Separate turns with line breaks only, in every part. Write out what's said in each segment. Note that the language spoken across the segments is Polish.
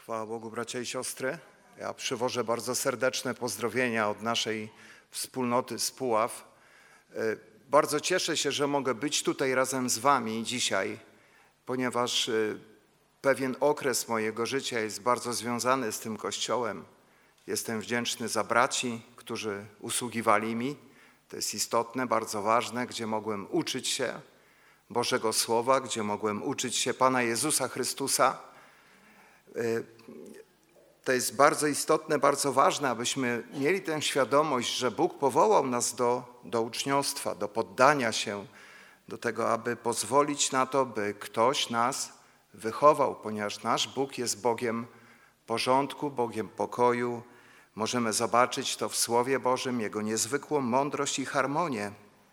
Chwała Bogu, bracia i siostry. Ja przywożę bardzo serdeczne pozdrowienia od naszej wspólnoty z Puław. Bardzo cieszę się, że mogę być tutaj razem z wami dzisiaj, ponieważ pewien okres mojego życia jest bardzo związany z tym Kościołem. Jestem wdzięczny za braci, którzy usługiwali mi. To jest istotne, bardzo ważne, gdzie mogłem uczyć się Bożego Słowa, gdzie mogłem uczyć się Pana Jezusa Chrystusa. To jest bardzo istotne, bardzo ważne, abyśmy mieli tę świadomość, że Bóg powołał nas do uczniostwa, do poddania się, do tego, aby pozwolić na to, by ktoś nas wychował, ponieważ nasz Bóg jest Bogiem porządku, Bogiem pokoju. Możemy zobaczyć to w Słowie Bożym, Jego niezwykłą mądrość i harmonię.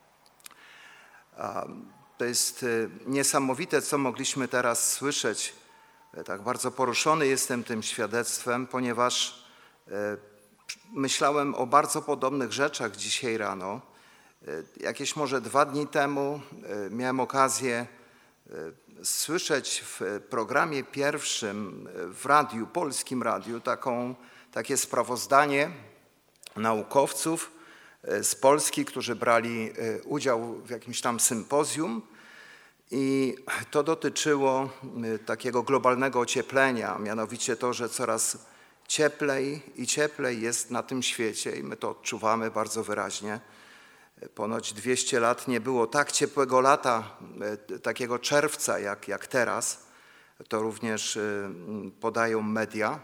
To jest niesamowite, co mogliśmy teraz słyszeć. Tak bardzo poruszony jestem tym świadectwem, ponieważ myślałem o bardzo podobnych rzeczach dzisiaj rano. Jakieś może 2 dni temu miałem okazję słyszeć w programie pierwszym w radiu, polskim radiu, takie sprawozdanie naukowców z Polski, którzy brali udział w jakimś tam sympozjum. I to dotyczyło takiego globalnego ocieplenia, mianowicie to, że coraz cieplej i cieplej jest na tym świecie i my to odczuwamy bardzo wyraźnie. Ponoć 200 lat nie było tak ciepłego lata, takiego czerwca jak teraz. To również podają media.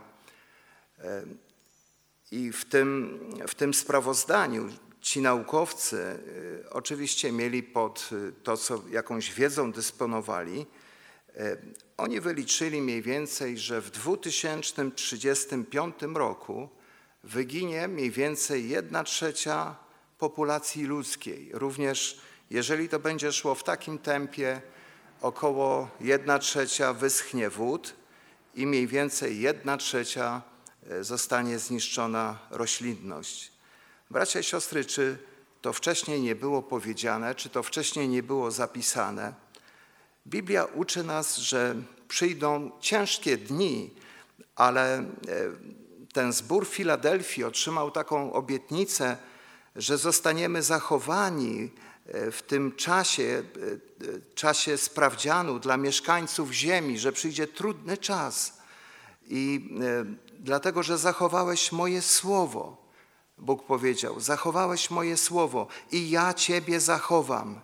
I w tym sprawozdaniu ci naukowcy oczywiście mieli pod to, co jakąś wiedzą dysponowali. Oni wyliczyli mniej więcej, że w 2035 roku wyginie mniej więcej 1/3 populacji ludzkiej. Również jeżeli to będzie szło w takim tempie, około 1/3 wyschnie wód i mniej więcej 1/3 zostanie zniszczona roślinność. Bracia i siostry, czy to wcześniej nie było powiedziane, czy to wcześniej nie było zapisane? Biblia uczy nas, że przyjdą ciężkie dni, ale ten zbór w Filadelfii otrzymał taką obietnicę, że zostaniemy zachowani w tym czasie sprawdzianu dla mieszkańców ziemi, że przyjdzie trudny czas. I dlatego, że zachowałeś moje słowo, Bóg powiedział, zachowałeś moje słowo i ja Ciebie zachowam,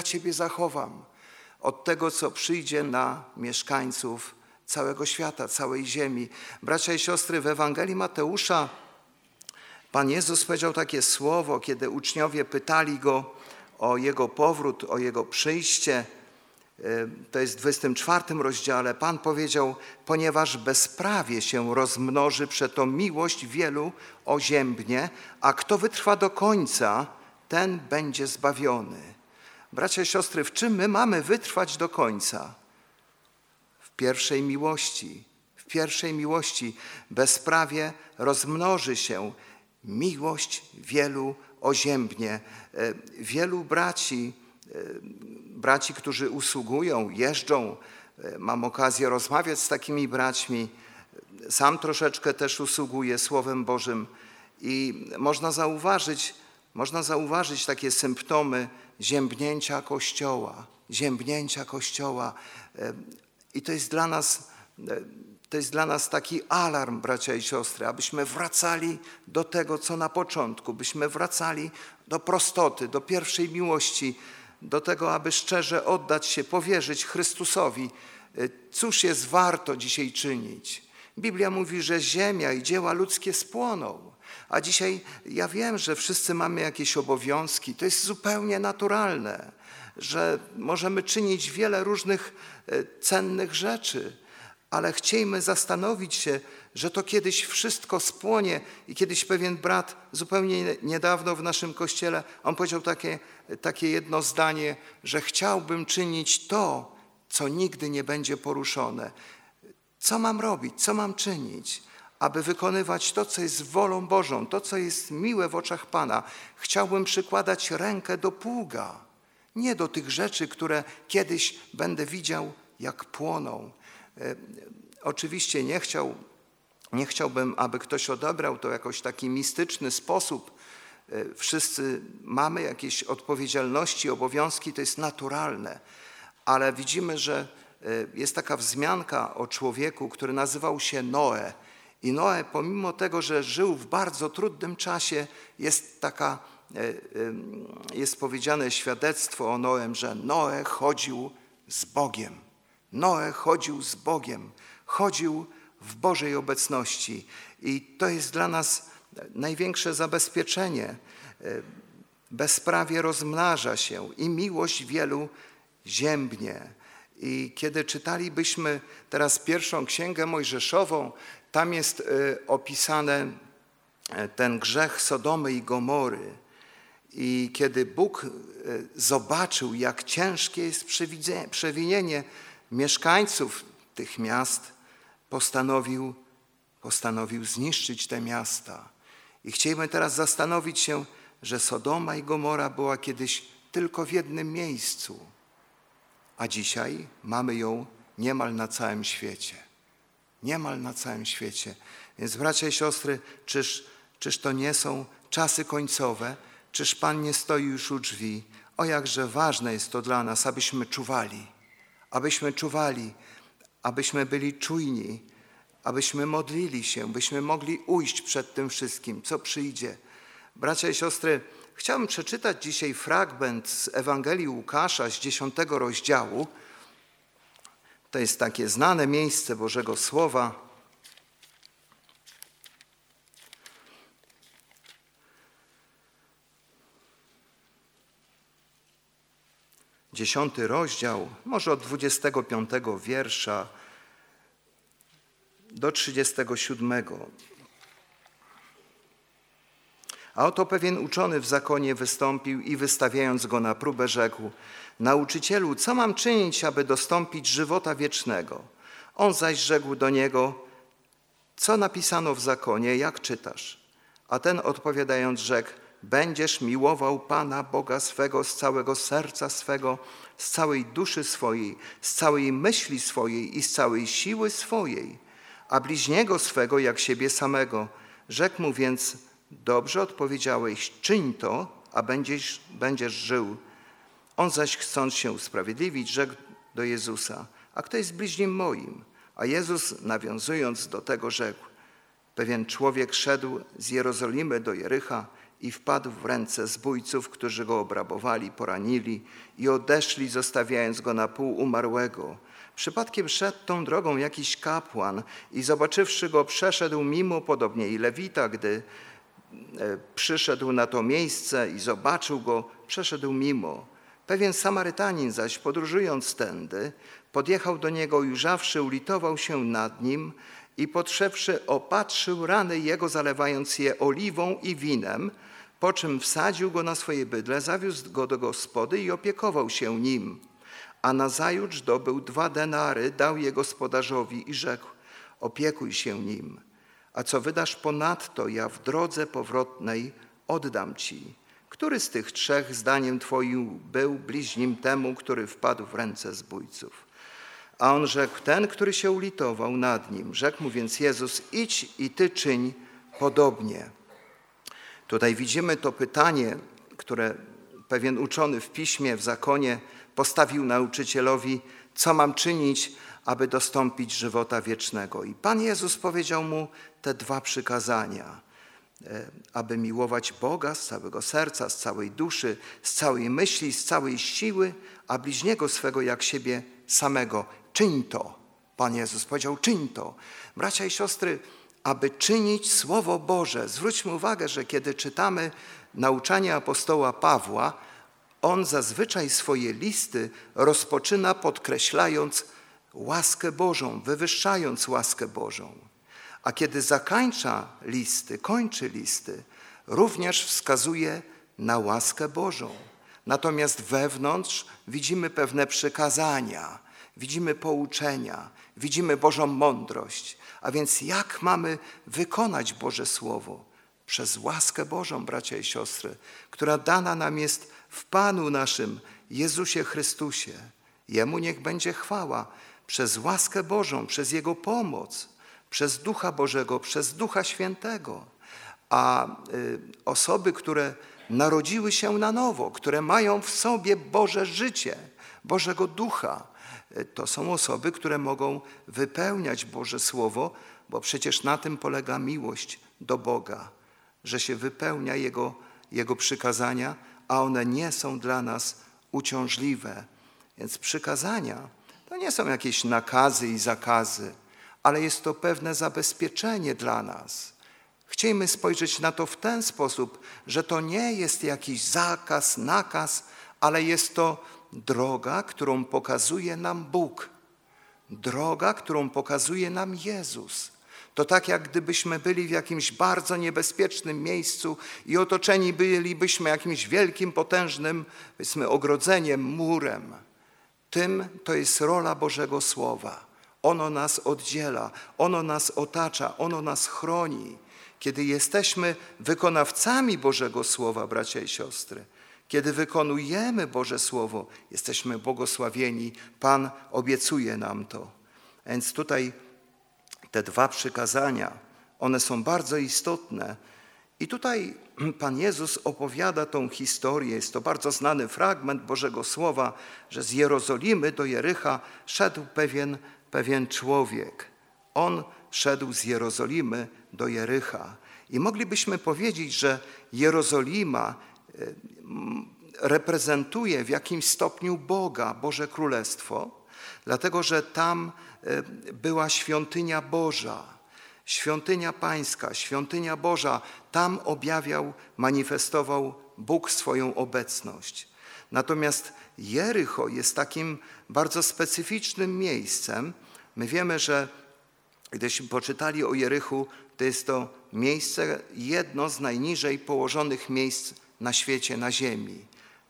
od tego, co przyjdzie na mieszkańców całego świata, całej ziemi. Bracia i siostry, w Ewangelii Mateusza Pan Jezus powiedział takie słowo, kiedy uczniowie pytali Go o Jego powrót, o Jego przyjście. To jest w 24 rozdziale. Pan powiedział, ponieważ bezprawie się rozmnoży, przeto miłość wielu oziębnie, a kto wytrwa do końca, ten będzie zbawiony. Bracia i siostry, w czym my mamy wytrwać do końca? W pierwszej miłości. W pierwszej miłości bezprawie rozmnoży się, miłość wielu oziębnie. Wielu braci, którzy usługują, jeżdżą, mam okazję rozmawiać z takimi braćmi, sam troszeczkę też usługuję Słowem Bożym i można zauważyć takie symptomy ziębnięcia Kościoła. I to jest dla nas taki alarm, bracia i siostry, abyśmy wracali do tego, co na początku, byśmy wracali do prostoty, do pierwszej miłości, do tego, aby szczerze oddać się, powierzyć Chrystusowi. Cóż jest warto dzisiaj czynić? Biblia mówi, że ziemia i dzieła ludzkie spłoną. A dzisiaj ja wiem, że wszyscy mamy jakieś obowiązki. To jest zupełnie naturalne, że możemy czynić wiele różnych cennych rzeczy, ale chciejmy zastanowić się, że to kiedyś wszystko spłonie i kiedyś pewien brat zupełnie niedawno w naszym kościele, on powiedział takie jedno zdanie, że chciałbym czynić to, co nigdy nie będzie poruszone. Co mam robić, co mam czynić, aby wykonywać to, co jest wolą Bożą, to, co jest miłe w oczach Pana? Chciałbym przykładać rękę do pługa, nie do tych rzeczy, które kiedyś będę widział, jak płoną. Oczywiście nie chciał Nie chciałbym, aby ktoś odebrał to w jakoś taki mistyczny sposób. Wszyscy mamy jakieś odpowiedzialności, obowiązki, to jest naturalne. Ale widzimy, że jest taka wzmianka o człowieku, który nazywał się Noe. I Noe, pomimo tego, że żył w bardzo trudnym czasie, jest powiedziane świadectwo o Noem, że Noe chodził z Bogiem. Noe chodził z Bogiem, chodził w Bożej obecności. I to jest dla nas największe zabezpieczenie. Bezprawie rozmnaża się i miłość wielu ziębnie. I kiedy czytalibyśmy teraz pierwszą Księgę Mojżeszową, tam jest opisany ten grzech Sodomy i Gomory. I kiedy Bóg zobaczył, jak ciężkie jest przewinienie mieszkańców tych miast, postanowił zniszczyć te miasta. I chcielibyśmy teraz zastanowić się, że Sodoma i Gomora była kiedyś tylko w jednym miejscu, a dzisiaj mamy ją niemal na całym świecie. Niemal na całym świecie. Więc bracia i siostry, czyż to nie są czasy końcowe? Czyż Pan nie stoi już u drzwi? O, jakże ważne jest to dla nas, abyśmy czuwali, abyśmy byli czujni, abyśmy modlili się, byśmy mogli ujść przed tym wszystkim, co przyjdzie. Bracia i siostry, chciałbym przeczytać dzisiaj fragment z Ewangelii Łukasza z 10 rozdziału. To jest takie znane miejsce Bożego Słowa. Dziesiąty rozdział, może od 25 wiersza do 37. A oto pewien uczony w zakonie wystąpił i wystawiając go na próbę rzekł: Nauczycielu, co mam czynić, aby dostąpić żywota wiecznego? On zaś rzekł do niego: co napisano w zakonie, jak czytasz? A ten odpowiadając rzekł: będziesz miłował Pana Boga swego z całego serca swego, z całej duszy swojej, z całej myśli swojej i z całej siły swojej, a bliźniego swego jak siebie samego. Rzekł mu więc: dobrze odpowiedziałeś, czyń to, a będziesz żył. On zaś, chcąc się usprawiedliwić, rzekł do Jezusa: a kto jest bliźnim moim? A Jezus, nawiązując do tego, rzekł: pewien człowiek szedł z Jerozolimy do Jericha i wpadł w ręce zbójców, którzy go obrabowali, poranili i odeszli, zostawiając go na pół umarłego. Przypadkiem szedł tą drogą jakiś kapłan i zobaczywszy go, przeszedł mimo, podobnie i Lewita, gdy przyszedł na to miejsce i zobaczył go, przeszedł mimo. Pewien Samarytanin zaś, podróżując tędy, podjechał do niego i ujrzawszy, ulitował się nad nim i podszedłszy, opatrzył rany jego, zalewając je oliwą i winem, po czym wsadził go na swoje bydle, zawiózł go do gospody i opiekował się nim. A nazajutrz dobył 2 denary, dał je gospodarzowi i rzekł: opiekuj się nim, a co wydasz ponadto, ja w drodze powrotnej oddam ci. Który z tych 3 zdaniem twoim był bliźnim temu, który wpadł w ręce zbójców? A on rzekł: ten, który się ulitował nad nim. Rzekł mu więc Jezus: idź i ty czyń podobnie. Tutaj widzimy to pytanie, które pewien uczony w piśmie, w zakonie postawił nauczycielowi: co mam czynić, aby dostąpić żywota wiecznego? I Pan Jezus powiedział mu te 2 przykazania: aby miłować Boga z całego serca, z całej duszy, z całej myśli, z całej siły, a bliźniego swego jak siebie samego. Czyń to. Pan Jezus powiedział: czyń to. Bracia i siostry, aby czynić Słowo Boże. Zwróćmy uwagę, że kiedy czytamy nauczanie apostoła Pawła, on zazwyczaj swoje listy rozpoczyna podkreślając łaskę Bożą, wywyższając łaskę Bożą. A kiedy kończy listy, również wskazuje na łaskę Bożą. Natomiast wewnątrz widzimy pewne przykazania, widzimy pouczenia, widzimy Bożą mądrość. A więc jak mamy wykonać Boże Słowo? Przez łaskę Bożą, bracia i siostry, która dana nam jest w Panu naszym Jezusie Chrystusie. Jemu niech będzie chwała przez łaskę Bożą, przez Jego pomoc, przez Ducha Bożego, przez Ducha Świętego. A osoby, które narodziły się na nowo, które mają w sobie Boże życie, Bożego Ducha, to są osoby, które mogą wypełniać Boże Słowo, bo przecież na tym polega miłość do Boga, że się wypełnia Jego przykazania, a one nie są dla nas uciążliwe. Więc przykazania to nie są jakieś nakazy i zakazy, ale jest to pewne zabezpieczenie dla nas. Chciejmy spojrzeć na to w ten sposób, że to nie jest jakiś zakaz, nakaz, ale jest to droga, którą pokazuje nam Bóg. Droga, którą pokazuje nam Jezus. To tak, jak gdybyśmy byli w jakimś bardzo niebezpiecznym miejscu i otoczeni bylibyśmy jakimś wielkim, potężnym, powiedzmy, ogrodzeniem, murem. Tym to jest rola Bożego Słowa. Ono nas oddziela, ono nas otacza, ono nas chroni. Kiedy jesteśmy wykonawcami Bożego Słowa, bracia i siostry, kiedy wykonujemy Boże Słowo, jesteśmy błogosławieni. Pan obiecuje nam to. Więc tutaj te dwa przykazania, one są bardzo istotne. I tutaj Pan Jezus opowiada tą historię. Jest to bardzo znany fragment Bożego Słowa, że z Jerozolimy do Jericha szedł pewien człowiek. On szedł z Jerozolimy do Jericha. I moglibyśmy powiedzieć, że Jerozolima reprezentuje w jakimś stopniu Boga, Boże Królestwo, dlatego że tam była świątynia Boża, świątynia Pańska, świątynia Boża. Tam manifestował Bóg swoją obecność. Natomiast Jericho jest takim bardzo specyficznym miejscem. My wiemy, że gdyśmy poczytali o Jerichu, to jest to miejsce, jedno z najniżej położonych miejsc na świecie, na ziemi.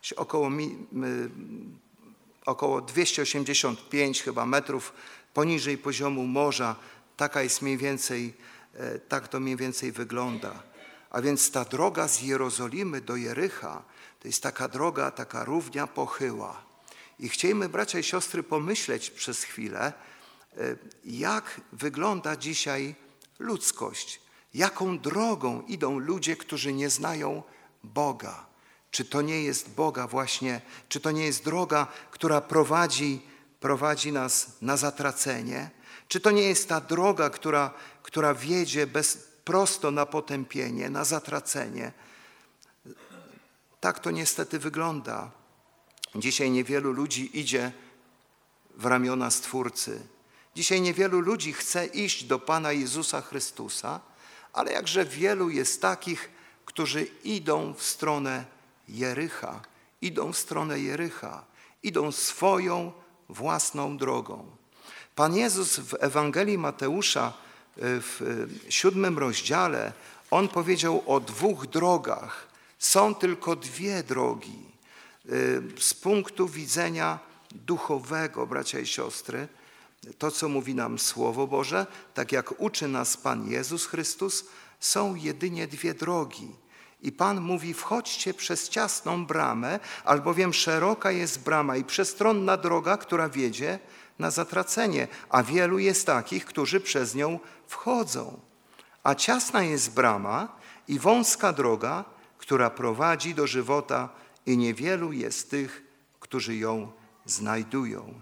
Około 285 chyba metrów poniżej poziomu morza. Tak to mniej więcej wygląda. A więc ta droga z Jerozolimy do Jericha to jest taka droga, taka równia pochyła. I chcielibyśmy, bracia i siostry, pomyśleć przez chwilę, jak wygląda dzisiaj ludzkość. Jaką drogą idą ludzie, którzy nie znają Boga. Czy to nie jest Boga właśnie, czy to nie jest droga, która prowadzi nas na zatracenie? Czy to nie jest ta droga, która wiedzie prosto na potępienie, na zatracenie? Tak to niestety wygląda. Dzisiaj niewielu ludzi idzie w ramiona Stwórcy. Dzisiaj niewielu ludzi chce iść do Pana Jezusa Chrystusa, ale jakże wielu jest takich, którzy idą w stronę Jericha, idą swoją własną drogą. Pan Jezus w Ewangelii Mateusza w 7 rozdziale, On powiedział o 2 drogach. Są tylko 2 drogi. Z punktu widzenia duchowego, bracia i siostry, to, co mówi nam Słowo Boże, tak jak uczy nas Pan Jezus Chrystus, są jedynie 2 drogi. I Pan mówi, wchodźcie przez ciasną bramę, albowiem szeroka jest brama i przestronna droga, która wiedzie na zatracenie, a wielu jest takich, którzy przez nią wchodzą. A ciasna jest brama i wąska droga, która prowadzi do żywota i niewielu jest tych, którzy ją znajdują.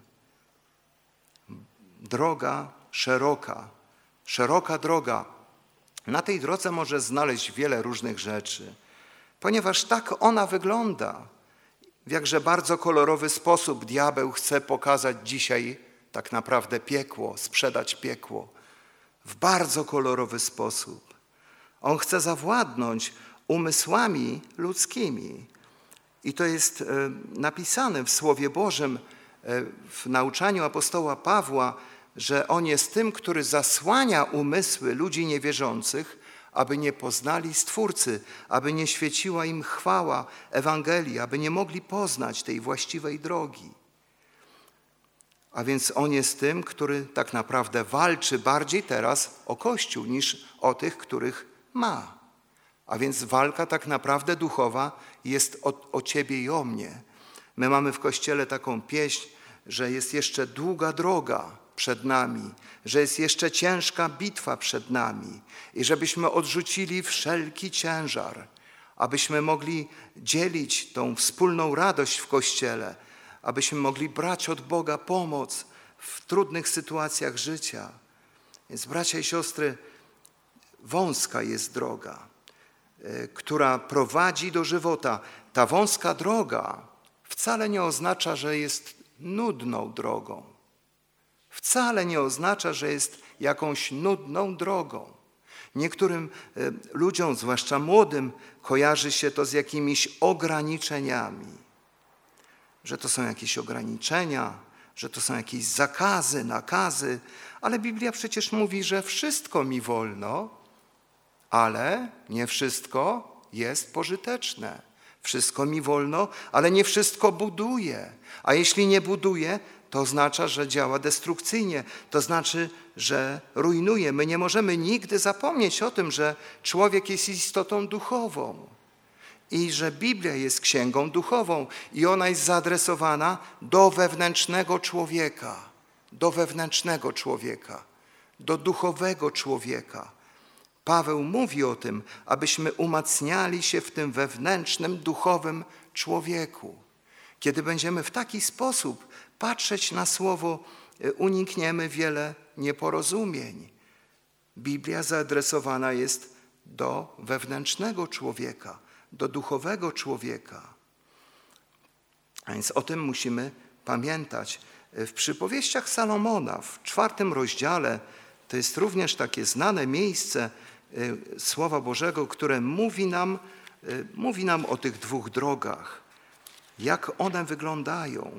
Droga szeroka droga. Na tej drodze może znaleźć wiele różnych rzeczy, ponieważ tak ona wygląda. W jakże bardzo kolorowy sposób diabeł chce pokazać dzisiaj tak naprawdę piekło, sprzedać piekło. W bardzo kolorowy sposób. On chce zawładnąć umysłami ludzkimi. I to jest napisane w Słowie Bożym, w nauczaniu apostoła Pawła, że on jest tym, który zasłania umysły ludzi niewierzących, aby nie poznali Stwórcy, aby nie świeciła im chwała Ewangelii, aby nie mogli poznać tej właściwej drogi. A więc on jest tym, który tak naprawdę walczy bardziej teraz o Kościół niż o tych, których ma. A więc walka tak naprawdę duchowa jest o ciebie i o mnie. My mamy w Kościele taką pieśń, że jest jeszcze długa droga, przed nami, że jest jeszcze ciężka bitwa przed nami i żebyśmy odrzucili wszelki ciężar, abyśmy mogli dzielić tą wspólną radość w Kościele, abyśmy mogli brać od Boga pomoc w trudnych sytuacjach życia. Więc bracia i siostry, wąska jest droga, która prowadzi do żywota. Ta wąska droga wcale nie oznacza, że jest nudną drogą. Wcale nie oznacza, że jest jakąś nudną drogą. Niektórym ludziom, zwłaszcza młodym, kojarzy się to z jakimiś ograniczeniami. Że to są jakieś ograniczenia, że to są jakieś zakazy, nakazy, ale Biblia przecież mówi, że wszystko mi wolno, ale nie wszystko jest pożyteczne. Wszystko mi wolno, ale nie wszystko buduje. A jeśli nie buduje, to oznacza, że działa destrukcyjnie. To znaczy, że rujnuje. My nie możemy nigdy zapomnieć o tym, że człowiek jest istotą duchową i że Biblia jest księgą duchową i ona jest zaadresowana do wewnętrznego człowieka, do duchowego człowieka. Paweł mówi o tym, abyśmy umacniali się w tym wewnętrznym, duchowym człowieku. Kiedy będziemy w taki sposób patrzeć na Słowo, unikniemy wiele nieporozumień. Biblia zaadresowana jest do wewnętrznego człowieka, do duchowego człowieka. A więc o tym musimy pamiętać. W przypowieściach Salomona, w 4 rozdziale, to jest również takie znane miejsce Słowa Bożego, które mówi nam o tych dwóch drogach, jak one wyglądają.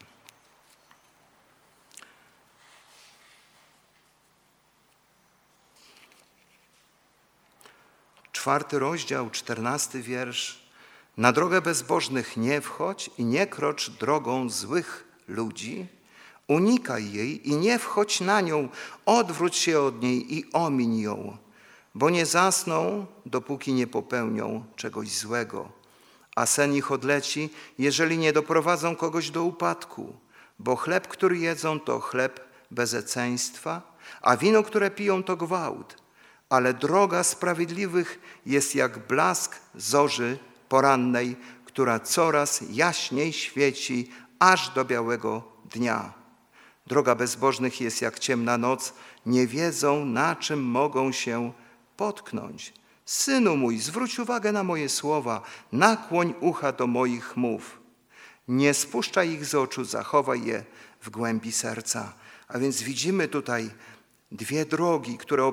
4 rozdział, 14 wiersz. Na drogę bezbożnych nie wchodź i nie krocz drogą złych ludzi. Unikaj jej i nie wchodź na nią, odwróć się od niej i omiń ją, bo nie zasną, dopóki nie popełnią czegoś złego. A sen ich odleci, jeżeli nie doprowadzą kogoś do upadku, bo chleb, który jedzą, to chleb bezeceństwa, a wino, które piją, to gwałt. Ale droga sprawiedliwych jest jak blask zorzy porannej, która coraz jaśniej świeci aż do białego dnia. Droga bezbożnych jest jak ciemna noc, nie wiedzą, na czym mogą się potknąć. Synu mój, zwróć uwagę na moje słowa, nakłoń ucha do moich mów. Nie spuszczaj ich z oczu, zachowaj je w głębi serca. A więc widzimy tutaj dwie drogi, które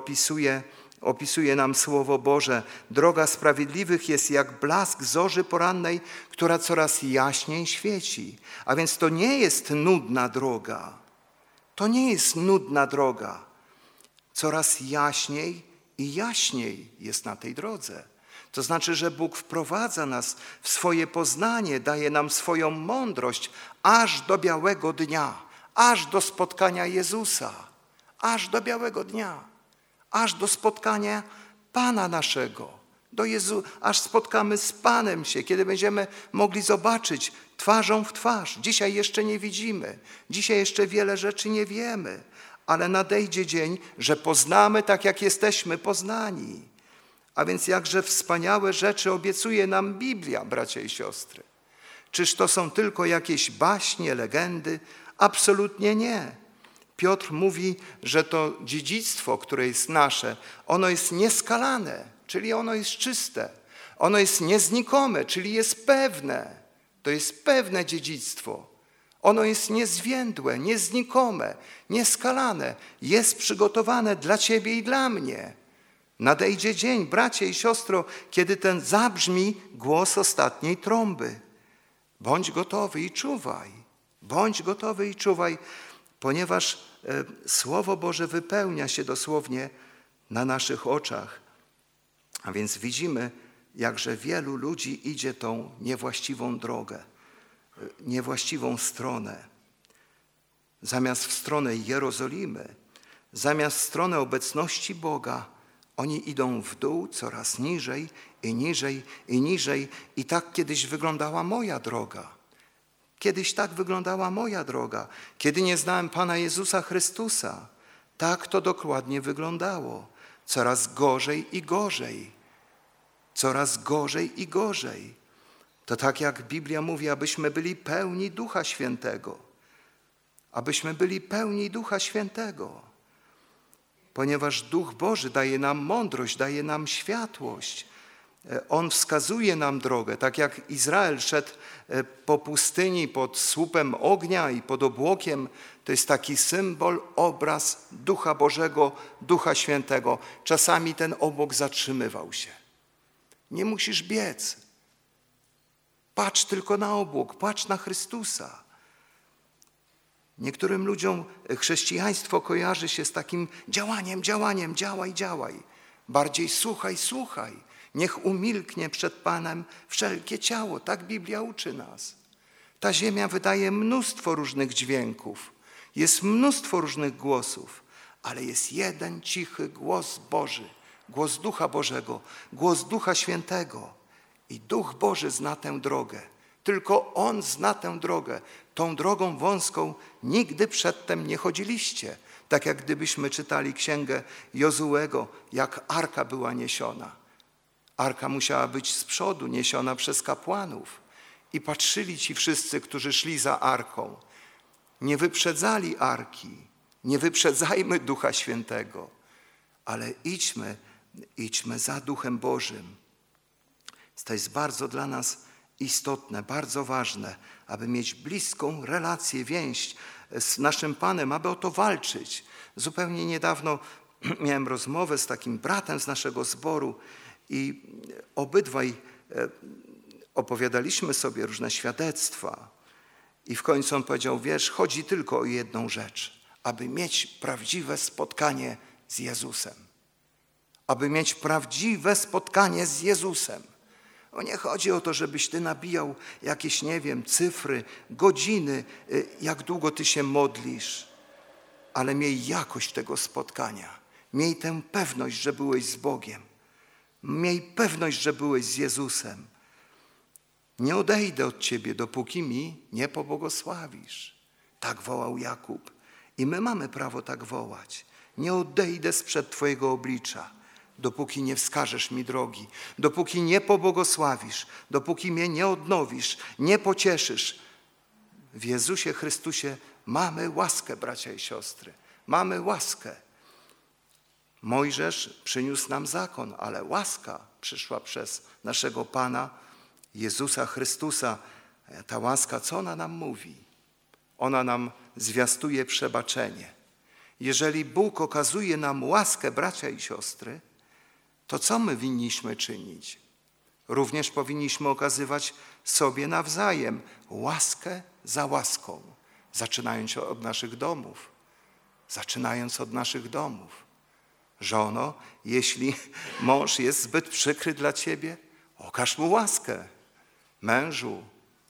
opisuje nam Słowo Boże. Droga sprawiedliwych jest jak blask zorzy porannej, która coraz jaśniej świeci. A więc to nie jest nudna droga. To nie jest nudna droga. Coraz jaśniej i jaśniej jest na tej drodze. To znaczy, że Bóg wprowadza nas w swoje poznanie, daje nam swoją mądrość aż do białego dnia, aż do spotkania Jezusa, aż do białego dnia, aż do spotkania Pana naszego, aż spotkamy z Panem się, kiedy będziemy mogli zobaczyć twarzą w twarz. Dzisiaj jeszcze nie widzimy, dzisiaj jeszcze wiele rzeczy nie wiemy, ale nadejdzie dzień, że poznamy tak, jak jesteśmy poznani. A więc jakże wspaniałe rzeczy obiecuje nam Biblia, bracia i siostry. Czyż to są tylko jakieś baśnie, legendy? Absolutnie nie. Piotr mówi, że to dziedzictwo, które jest nasze, ono jest nieskalane, czyli ono jest czyste. Ono jest nieznikome, czyli jest pewne. To jest pewne dziedzictwo. Ono jest niezwiędłe, nieznikome, nieskalane. Jest przygotowane dla ciebie i dla mnie. Nadejdzie dzień, bracie i siostro, kiedy ten zabrzmi głos ostatniej trąby. Bądź gotowy i czuwaj. Bądź gotowy i czuwaj, ponieważ Słowo Boże wypełnia się dosłownie na naszych oczach. A więc widzimy, jakże wielu ludzi idzie tą niewłaściwą drogę, niewłaściwą stronę. Zamiast w stronę Jerozolimy, zamiast w stronę obecności Boga, oni idą w dół coraz niżej i niżej i niżej. I tak kiedyś wyglądała moja droga. Kiedyś tak wyglądała moja droga. Kiedy nie znałem Pana Jezusa Chrystusa, tak to dokładnie wyglądało. Coraz gorzej i gorzej. Coraz gorzej i gorzej. To tak jak Biblia mówi, abyśmy byli pełni Ducha Świętego. Abyśmy byli pełni Ducha Świętego. Ponieważ Duch Boży daje nam mądrość, daje nam światłość. On wskazuje nam drogę, tak jak Izrael szedł po pustyni pod słupem ognia i pod obłokiem. To jest taki symbol, obraz Ducha Bożego, Ducha Świętego. Czasami ten obłok zatrzymywał się. Nie musisz biec. Patrz tylko na obłok, patrz na Chrystusa. Niektórym ludziom chrześcijaństwo kojarzy się z takim działaniem, działaj. Bardziej słuchaj. Niech umilknie przed Panem wszelkie ciało. Tak Biblia uczy nas. Ta ziemia wydaje mnóstwo różnych dźwięków. Jest mnóstwo różnych głosów, ale jest jeden cichy głos Boży, głos Ducha Bożego, głos Ducha Świętego. I Duch Boży zna tę drogę. Tylko On zna tę drogę. Tą drogą wąską nigdy przedtem nie chodziliście. Tak jak gdybyśmy czytali księgę Jozułego, jak arka była niesiona. Arka musiała być z przodu, niesiona przez kapłanów. I patrzyli ci wszyscy, którzy szli za arką. Nie wyprzedzali arki. Nie wyprzedzajmy Ducha Świętego. Ale idźmy za Duchem Bożym. To jest bardzo dla nas istotne, bardzo ważne, aby mieć bliską relację, więź z naszym Panem, aby o to walczyć. Zupełnie niedawno miałem rozmowę z takim bratem z naszego zboru i obydwaj opowiadaliśmy sobie różne świadectwa. I w końcu on powiedział, wiesz, chodzi tylko o jedną rzecz, aby mieć prawdziwe spotkanie z Jezusem. Aby mieć prawdziwe spotkanie z Jezusem. Nie chodzi o to, żebyś ty nabijał jakieś, cyfry, godziny, jak długo ty się modlisz, ale miej jakość tego spotkania. Miej tę pewność, że byłeś z Bogiem. Miej pewność, że byłeś z Jezusem. Nie odejdę od ciebie, dopóki mi nie pobłogosławisz. Tak wołał Jakub. I my mamy prawo tak wołać. Nie odejdę sprzed twojego oblicza, dopóki nie wskażesz mi drogi, dopóki nie pobłogosławisz, dopóki mnie nie odnowisz, nie pocieszysz. W Jezusie Chrystusie mamy łaskę, bracia i siostry. Mamy łaskę. Mojżesz przyniósł nam zakon, ale łaska przyszła przez naszego Pana Jezusa Chrystusa. Ta łaska, co ona nam mówi? Ona nam zwiastuje przebaczenie. Jeżeli Bóg okazuje nam łaskę, bracia i siostry, to co my winniśmy czynić? Również powinniśmy okazywać sobie nawzajem łaskę za łaską, zaczynając od naszych domów. Żono, jeśli mąż jest zbyt przykry dla ciebie, okaż mu łaskę. Mężu,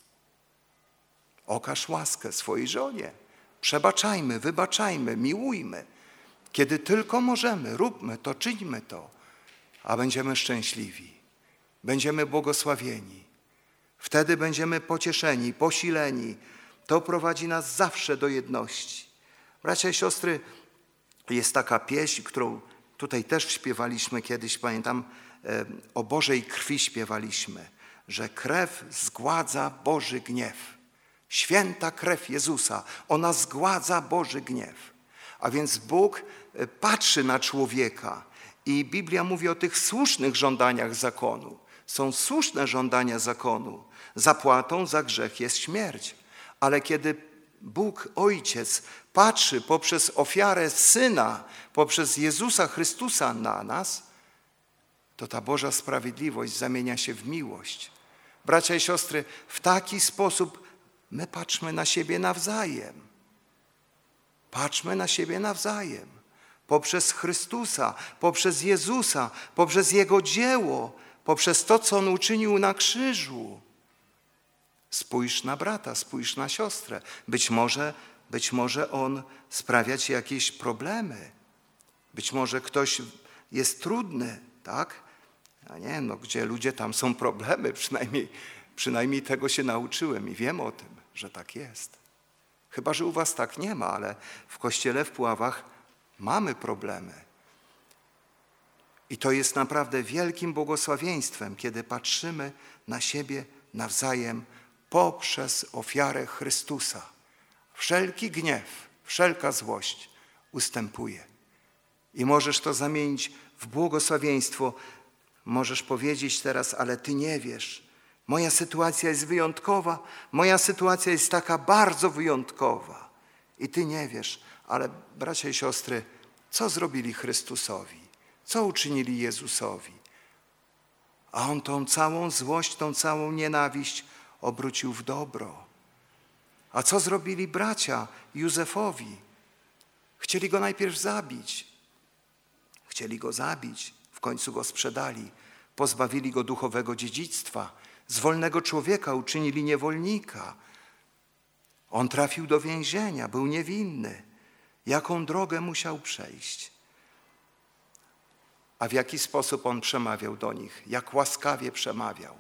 okaż łaskę swojej żonie. Przebaczajmy, wybaczajmy, miłujmy. Kiedy tylko możemy, róbmy to, czyńmy to, a będziemy szczęśliwi. Będziemy błogosławieni. Wtedy będziemy pocieszeni, posileni. To prowadzi nas zawsze do jedności. Bracia i siostry, jest taka pieśń, którą tutaj też śpiewaliśmy kiedyś, pamiętam, o Bożej krwi śpiewaliśmy, że krew zgładza Boży gniew. Święta krew Jezusa, ona zgładza Boży gniew. A więc Bóg patrzy na człowieka i Biblia mówi o tych słusznych żądaniach zakonu. Są słuszne żądania zakonu. Zapłatą za grzech jest śmierć. Ale kiedy Bóg Ojciec patrzy poprzez ofiarę Syna, poprzez Jezusa Chrystusa na nas, to ta Boża sprawiedliwość zamienia się w miłość. Bracia i siostry, w taki sposób my patrzmy na siebie nawzajem. Patrzmy na siebie nawzajem. Poprzez Chrystusa, poprzez Jezusa, poprzez Jego dzieło, poprzez to, co On uczynił na krzyżu. Spójrz na brata, spójrz na siostrę. Być może on sprawia ci jakieś problemy. Być może ktoś jest trudny, tak? A gdzie ludzie, tam są problemy. Przynajmniej tego się nauczyłem i wiem o tym, że tak jest. Chyba że u was tak nie ma, ale w kościele w Puławach mamy problemy. I to jest naprawdę wielkim błogosławieństwem, kiedy patrzymy na siebie nawzajem poprzez ofiarę Chrystusa. Wszelki gniew, wszelka złość ustępuje. I możesz to zamienić w błogosławieństwo. Możesz powiedzieć teraz, ale ty nie wiesz. Moja sytuacja jest wyjątkowa, moja sytuacja jest taka bardzo wyjątkowa. I ty nie wiesz, ale bracia i siostry, co zrobili Chrystusowi? Co uczynili Jezusowi? A On tą całą złość, tą całą nienawiść obrócił w dobro. A co zrobili bracia Józefowi? Chcieli go najpierw zabić. Chcieli go zabić, w końcu go sprzedali. Pozbawili go duchowego dziedzictwa. Z wolnego człowieka uczynili niewolnika. On trafił do więzienia, był niewinny. Jaką drogę musiał przejść? A w jaki sposób on przemawiał do nich? Jak łaskawie przemawiał.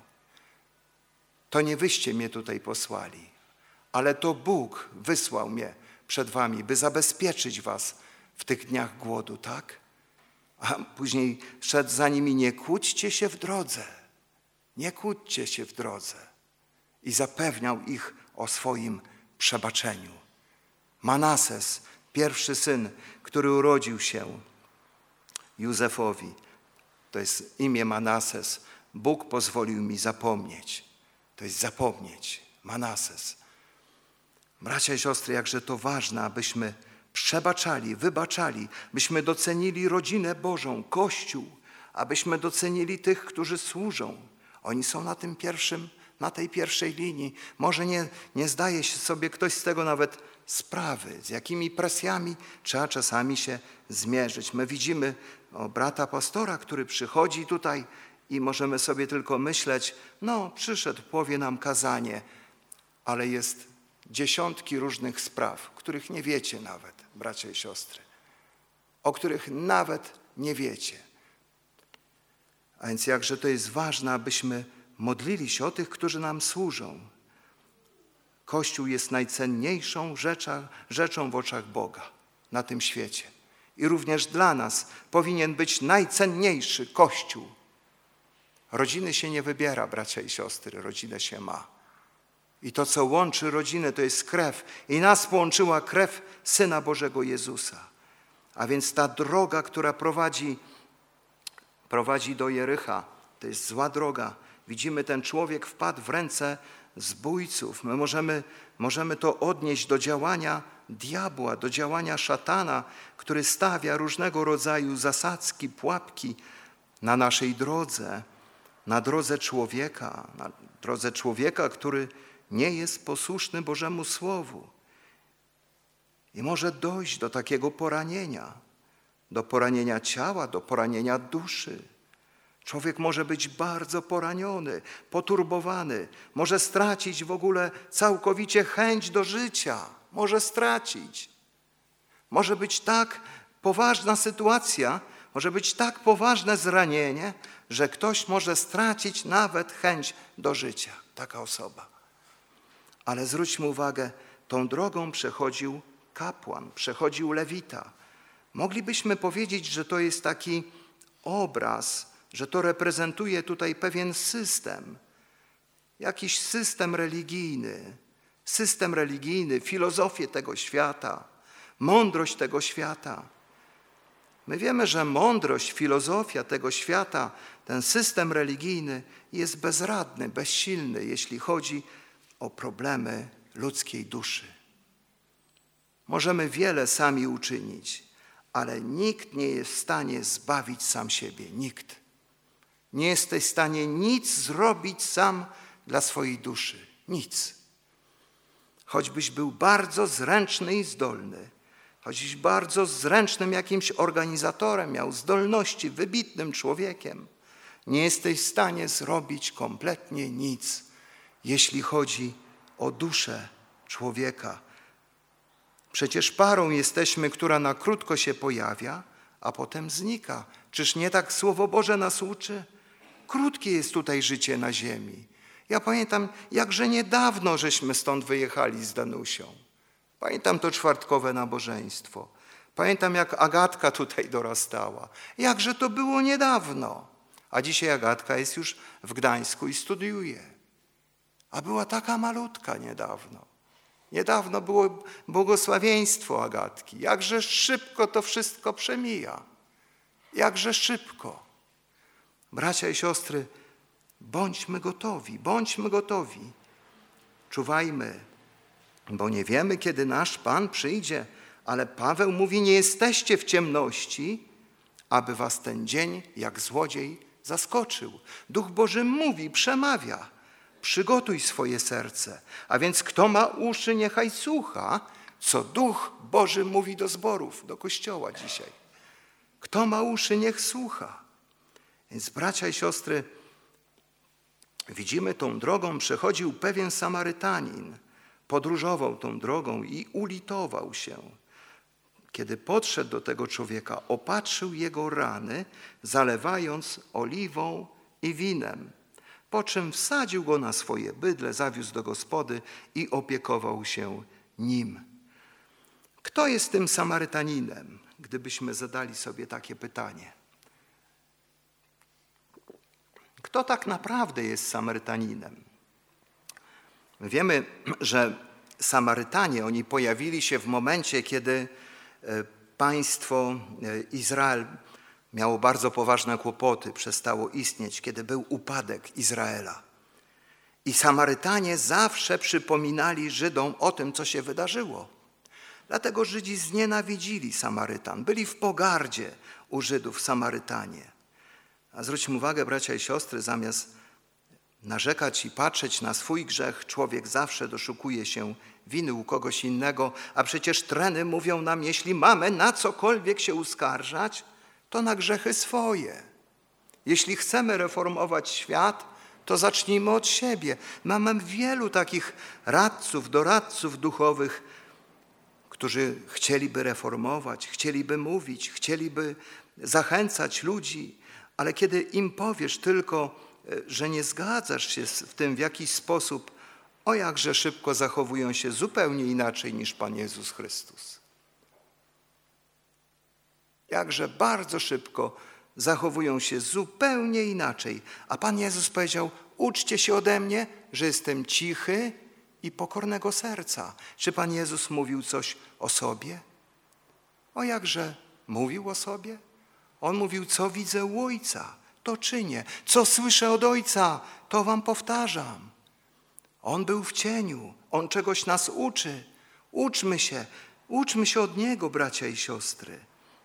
To nie wyście mnie tutaj posłali, ale to Bóg wysłał mnie przed wami, by zabezpieczyć was w tych dniach głodu, tak? A później szedł za nimi: nie kłóćcie się w drodze, nie kłóćcie się w drodze. I zapewniał ich o swoim przebaczeniu. Manases, pierwszy syn, który urodził się Józefowi, to jest imię Manases. Bóg pozwolił mi zapomnieć. To jest zapomnieć. Manases. Bracia i siostry, jakże to ważne, abyśmy przebaczali, wybaczali, byśmy docenili rodzinę Bożą, Kościół, abyśmy docenili tych, którzy służą. Oni są na tej pierwszej linii. Może nie zdaje się sobie ktoś z tego nawet sprawy, z jakimi presjami trzeba czasami się zmierzyć. My widzimy brata pastora, który przychodzi tutaj i możemy sobie tylko myśleć, przyszedł, powie nam kazanie, ale jest dziesiątki różnych spraw, których nie wiecie nawet, bracia i siostry, o których nawet nie wiecie. A więc jakże to jest ważne, abyśmy modlili się o tych, którzy nam służą. Kościół jest najcenniejszą rzeczą w oczach Boga na tym świecie. I również dla nas powinien być najcenniejszy Kościół. Rodziny się nie wybiera, bracia i siostry, rodzinę się ma. I to, co łączy rodzinę, to jest krew. I nas połączyła krew Syna Bożego Jezusa. A więc ta droga, która prowadzi do Jericha, to jest zła droga. Widzimy, ten człowiek wpadł w ręce zbójców. My możemy to odnieść do działania diabła, do działania szatana, który stawia różnego rodzaju zasadzki, pułapki na naszej drodze, na drodze człowieka, który nie jest posłuszny Bożemu Słowu. I może dojść do takiego poranienia, do poranienia ciała, do poranienia duszy. Człowiek może być bardzo poraniony, poturbowany, może stracić w ogóle całkowicie chęć do życia. Może stracić. Może być tak poważna sytuacja, może być tak poważne zranienie, że ktoś może stracić nawet chęć do życia. Taka osoba. Ale zwróćmy uwagę, tą drogą przechodził kapłan, przechodził lewita. Moglibyśmy powiedzieć, że to jest taki obraz, że to reprezentuje tutaj pewien system, jakiś system religijny, filozofię tego świata, mądrość tego świata. My wiemy, że mądrość, filozofia tego świata, ten system religijny jest bezradny, bezsilny, jeśli chodzi o problemy ludzkiej duszy. Możemy wiele sami uczynić, ale nikt nie jest w stanie zbawić sam siebie. Nikt. Nie jesteś w stanie nic zrobić sam dla swojej duszy. Nic. Choćbyś był bardzo zręczny i zdolny, choćbyś bardzo zręcznym jakimś organizatorem, miał zdolności, wybitnym człowiekiem, nie jesteś w stanie zrobić kompletnie nic, jeśli chodzi o duszę człowieka. Przecież parą jesteśmy, która na krótko się pojawia, a potem znika. Czyż nie tak Słowo Boże nas uczy? Krótkie jest tutaj życie na ziemi. Ja pamiętam, jakże niedawno żeśmy stąd wyjechali z Danusią. Pamiętam to czwartkowe nabożeństwo. Pamiętam, jak Agatka tutaj dorastała. Jakże to było niedawno. A dzisiaj Agatka jest już w Gdańsku i studiuje. A była taka malutka niedawno. Niedawno było błogosławieństwo Agatki. Jakże szybko to wszystko przemija. Jakże szybko. Bracia i siostry, bądźmy gotowi. Czuwajmy, bo nie wiemy, kiedy nasz Pan przyjdzie, ale Paweł mówi, nie jesteście w ciemności, aby was ten dzień jak złodziej zaskoczył. Duch Boży mówi, przemawia. Przygotuj swoje serce. A więc kto ma uszy, niechaj słucha, co Duch Boży mówi do zborów, do Kościoła dzisiaj. Kto ma uszy, niech słucha. Więc bracia i siostry, widzimy, tą drogą przechodził pewien Samarytanin. Podróżował tą drogą i ulitował się. Kiedy podszedł do tego człowieka, opatrzył jego rany, zalewając oliwą i winem. Po czym wsadził go na swoje bydle, zawiózł do gospody i opiekował się nim. Kto jest tym Samarytaninem, gdybyśmy zadali sobie takie pytanie? Kto tak naprawdę jest Samarytaninem? My wiemy, że Samarytanie, oni pojawili się w momencie, kiedy państwo Izrael miało bardzo poważne kłopoty, przestało istnieć, kiedy był upadek Izraela. I Samarytanie zawsze przypominali Żydom o tym, co się wydarzyło. Dlatego Żydzi znienawidzili Samarytan. Byli w pogardzie u Żydów Samarytanie. A zwróćmy uwagę, bracia i siostry, zamiast narzekać i patrzeć na swój grzech, człowiek zawsze doszukuje się winy u kogoś innego, a przecież treny mówią nam, jeśli mamy na cokolwiek się uskarżać, to na grzechy swoje. Jeśli chcemy reformować świat, to zacznijmy od siebie. Mamy wielu takich radców, doradców duchowych, którzy chcieliby reformować, chcieliby mówić, chcieliby zachęcać ludzi, ale kiedy im powiesz tylko, że nie zgadzasz się w tym w jakiś sposób, o jakże szybko zachowują się zupełnie inaczej niż Pan Jezus Chrystus. Jakże bardzo szybko zachowują się zupełnie inaczej. A Pan Jezus powiedział, uczcie się ode mnie, że jestem cichy i pokornego serca. Czy Pan Jezus mówił coś o sobie? O jakże mówił o sobie? On mówił, co widzę u Ojca, to czynię. Co słyszę od Ojca, to wam powtarzam. On był w cieniu, On czegoś nas uczy. Uczmy się od Niego, bracia i siostry.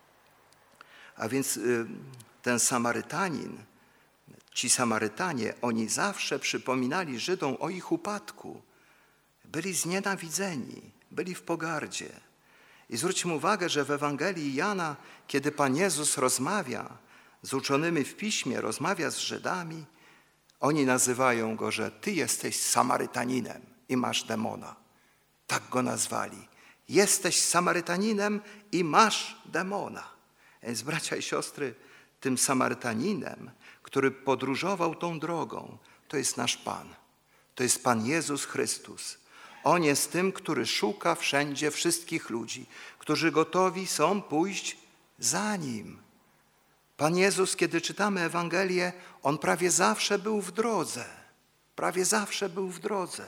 A więc ten Samarytanin, ci Samarytanie, oni zawsze przypominali Żydom o ich upadku. Byli znienawidzeni, byli w pogardzie. I zwróćmy uwagę, że w Ewangelii Jana, kiedy Pan Jezus rozmawia z uczonymi w Piśmie, rozmawia z Żydami, oni nazywają Go, że Ty jesteś Samarytaninem i masz demona. Tak Go nazwali. Jesteś Samarytaninem i masz demona. Więc bracia i siostry, tym Samarytaninem, który podróżował tą drogą, to jest nasz Pan. To jest Pan Jezus Chrystus. On jest tym, który szuka wszędzie wszystkich ludzi, którzy gotowi są pójść za Nim. Pan Jezus, kiedy czytamy Ewangelię, On prawie zawsze był w drodze. Prawie zawsze był w drodze.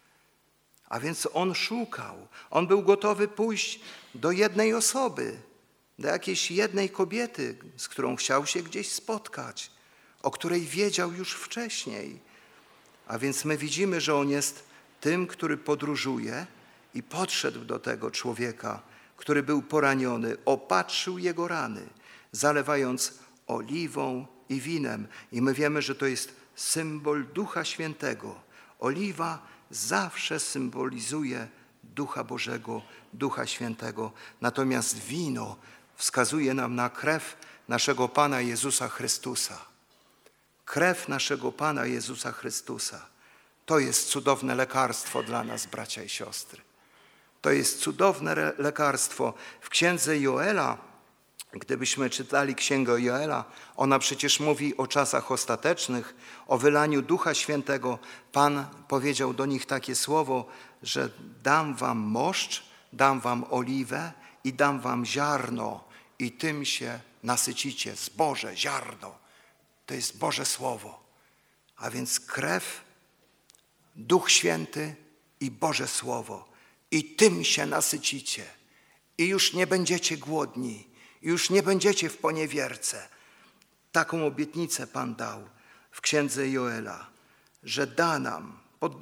A więc On szukał. On był gotowy pójść do jednej osoby, do jakiejś jednej kobiety, z którą chciał się gdzieś spotkać, o której wiedział już wcześniej. A więc my widzimy, że On jest tym, który podróżuje i podszedł do tego człowieka, który był poraniony, opatrzył jego rany, zalewając oliwą i winem. I my wiemy, że to jest symbol Ducha Świętego. Oliwa zawsze symbolizuje Ducha Bożego, Ducha Świętego. Natomiast wino wskazuje nam na krew naszego Pana Jezusa Chrystusa. Krew naszego Pana Jezusa Chrystusa. To jest cudowne lekarstwo dla nas, bracia i siostry. To jest cudowne lekarstwo. W księdze Joela Gdybyśmy czytali Księgę Joela, ona przecież mówi o czasach ostatecznych, o wylaniu Ducha Świętego. Pan powiedział do nich takie słowo, że dam wam moszcz, dam wam oliwę i dam wam ziarno i tym się nasycicie. Zboże, ziarno, to jest Boże Słowo. A więc krew, Duch Święty i Boże Słowo. I tym się nasycicie. I już nie będziecie głodni. I już nie będziecie w poniewierce. Taką obietnicę Pan dał w Księdze Joela, że da nam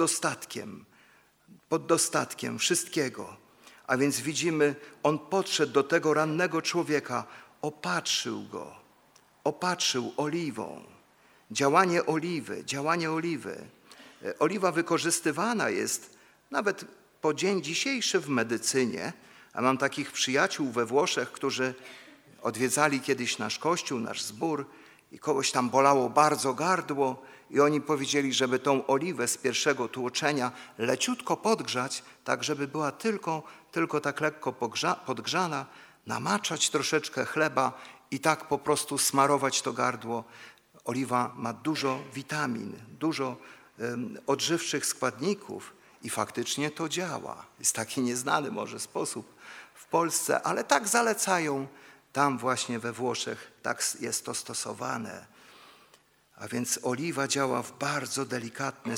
pod dostatkiem wszystkiego. A więc widzimy, On podszedł do tego rannego człowieka, opatrzył oliwą. Działanie oliwy. Oliwa wykorzystywana jest nawet po dzień dzisiejszy w medycynie. A mam takich przyjaciół we Włoszech, którzy odwiedzali kiedyś nasz kościół, nasz zbór i kogoś tam bolało bardzo gardło i oni powiedzieli, żeby tą oliwę z pierwszego tłoczenia leciutko podgrzać, tak żeby była tylko tak lekko podgrzana, namaczać troszeczkę chleba i tak po prostu smarować to gardło. Oliwa ma dużo witamin, dużo odżywczych składników i faktycznie to działa. Jest taki nieznany może sposób w Polsce, ale tak zalecają tam właśnie we Włoszech, tak jest to stosowane. A więc oliwa działa w bardzo delikatny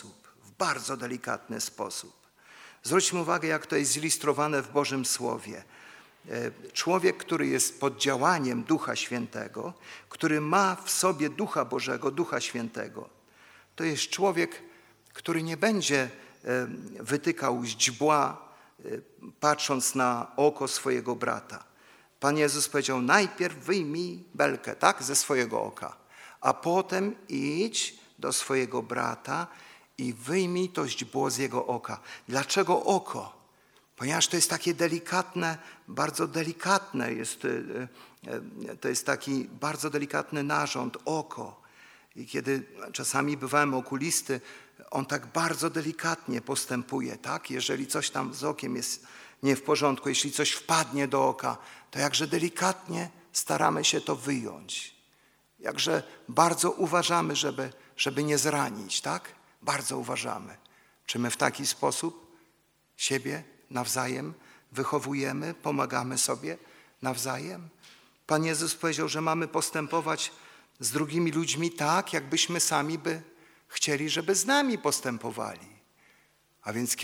sposób. Zwróćmy uwagę, jak to jest zilustrowane w Bożym Słowie. Człowiek, który jest pod działaniem Ducha Świętego, który ma w sobie Ducha Bożego, Ducha Świętego, to jest człowiek, który nie będzie wytykał źdźbła, patrząc na oko swojego brata. Pan Jezus powiedział, najpierw wyjmij belkę, tak, ze swojego oka, a potem idź do swojego brata i wyjmij to źdźbło z jego oka. Dlaczego oko? Ponieważ to jest takie delikatne, bardzo delikatne jest, to jest taki bardzo delikatny narząd, oko. I kiedy czasami bywałem okulisty, on tak bardzo delikatnie postępuje, tak? Jeżeli coś tam z okiem jest nie w porządku, jeśli coś wpadnie do oka, to jakże delikatnie staramy się to wyjąć. Jakże bardzo uważamy, żeby nie zranić, tak? Bardzo uważamy. Czy my w taki sposób siebie nawzajem wychowujemy, pomagamy sobie nawzajem? Pan Jezus powiedział, że mamy postępować z drugimi ludźmi tak, jakbyśmy sami by chcieli, żeby z nami postępowali. A więc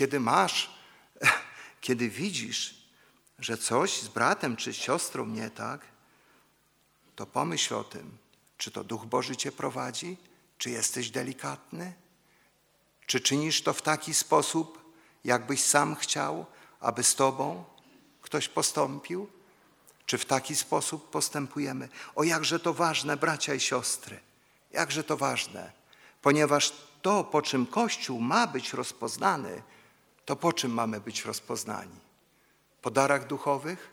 kiedy widzisz, że coś z bratem czy siostrą nie tak, to pomyśl o tym, czy to Duch Boży cię prowadzi, czy jesteś delikatny, czy czynisz to w taki sposób, jakbyś sam chciał, aby z tobą ktoś postąpił, czy w taki sposób postępujemy. O, jakże to ważne, bracia i siostry, jakże to ważne, ponieważ to, po czym Kościół ma być rozpoznany, to po czym mamy być rozpoznani? Po darach duchowych?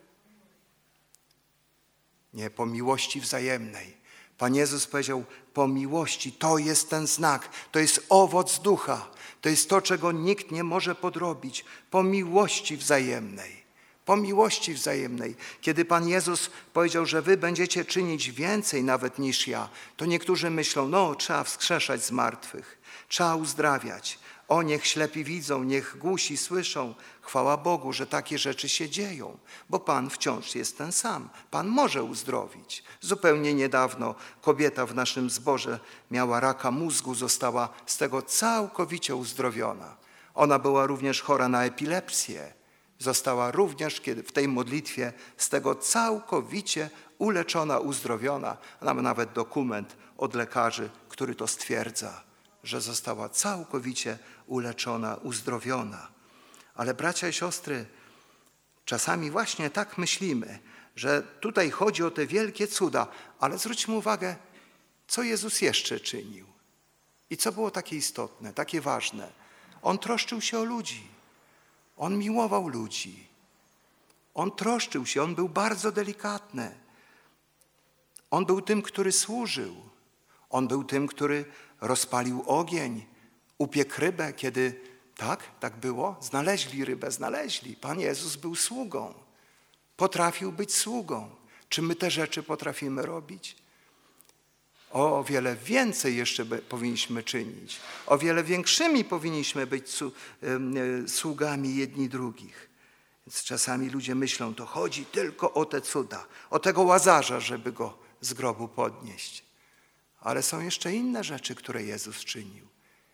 Nie, po miłości wzajemnej. Pan Jezus powiedział, po miłości, to jest ten znak, to jest owoc ducha, to jest to, czego nikt nie może podrobić, po miłości wzajemnej. Po miłości wzajemnej. Kiedy Pan Jezus powiedział, że wy będziecie czynić więcej nawet niż ja, to niektórzy myślą, no trzeba wskrzeszać z martwych, trzeba uzdrawiać. O, niech ślepi widzą, niech głusi słyszą. Chwała Bogu, że takie rzeczy się dzieją, bo Pan wciąż jest ten sam. Pan może uzdrowić. Zupełnie niedawno kobieta w naszym zborze miała raka mózgu, została z tego całkowicie uzdrowiona. Ona była również chora na epilepsję. Została również w tej modlitwie z tego całkowicie uleczona, uzdrowiona. Ona ma nawet dokument od lekarzy, który to stwierdza, że została całkowicie uleczona, uzdrowiona. Ale bracia i siostry, czasami właśnie tak myślimy, że tutaj chodzi o te wielkie cuda, ale zwróćmy uwagę, co Jezus jeszcze czynił i co było takie istotne, takie ważne. On troszczył się o ludzi. On miłował ludzi. On troszczył się, on był bardzo delikatny. On był tym, który służył. On był tym, który rozpalił ogień, upiekł rybę, kiedy, tak było, znaleźli rybę, znaleźli. Pan Jezus był sługą. Potrafił być sługą. Czy my te rzeczy potrafimy robić? O wiele więcej jeszcze powinniśmy czynić. O wiele większymi powinniśmy być sługami jedni drugich. Więc czasami ludzie myślą, to chodzi tylko o te cuda, o tego Łazarza, żeby go z grobu podnieść. Ale są jeszcze inne rzeczy, które Jezus czynił,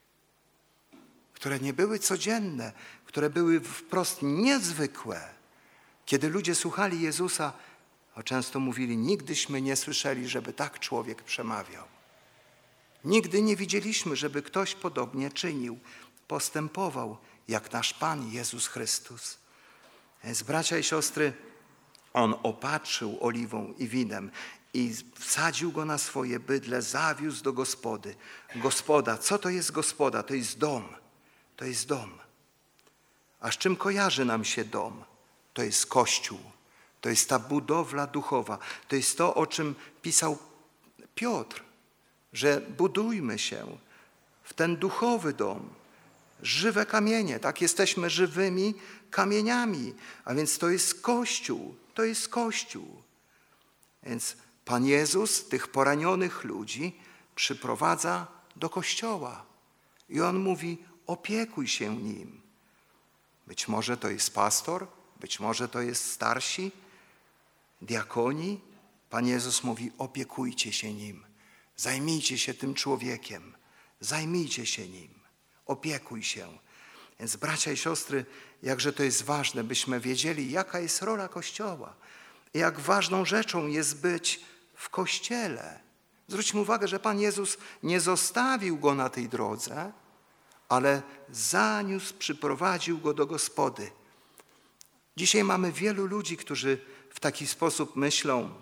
które nie były codzienne, które były wprost niezwykłe. Kiedy ludzie słuchali Jezusa, często mówili, nigdyśmy nie słyszeli, żeby tak człowiek przemawiał. Nigdy nie widzieliśmy, żeby ktoś podobnie czynił, postępował, jak nasz Pan Jezus Chrystus. Więc bracia i siostry, On opatrzył oliwą i winem i wsadził go na swoje bydle, zawiózł do gospody. Gospoda, co to jest gospoda? To jest dom. To jest dom. A z czym kojarzy nam się dom? To jest Kościół. To jest ta budowla duchowa. To jest to, o czym pisał Piotr, że budujmy się w ten duchowy dom. Żywe kamienie, tak? Jesteśmy żywymi kamieniami. A więc to jest Kościół. To jest Kościół. Więc Pan Jezus tych poranionych ludzi przyprowadza do Kościoła. I On mówi, opiekuj się nim. Być może to jest pastor, być może to jest starsi, diakoni. Pan Jezus mówi, opiekujcie się nim. Zajmijcie się tym człowiekiem. Zajmijcie się nim. Opiekuj się. Więc bracia i siostry, jakże to jest ważne, byśmy wiedzieli, jaka jest rola Kościoła. I jak ważną rzeczą jest być w Kościele. Zwróćmy uwagę, że Pan Jezus nie zostawił go na tej drodze, ale zaniósł, przyprowadził go do gospody. Dzisiaj mamy wielu ludzi, którzy w taki sposób myślą,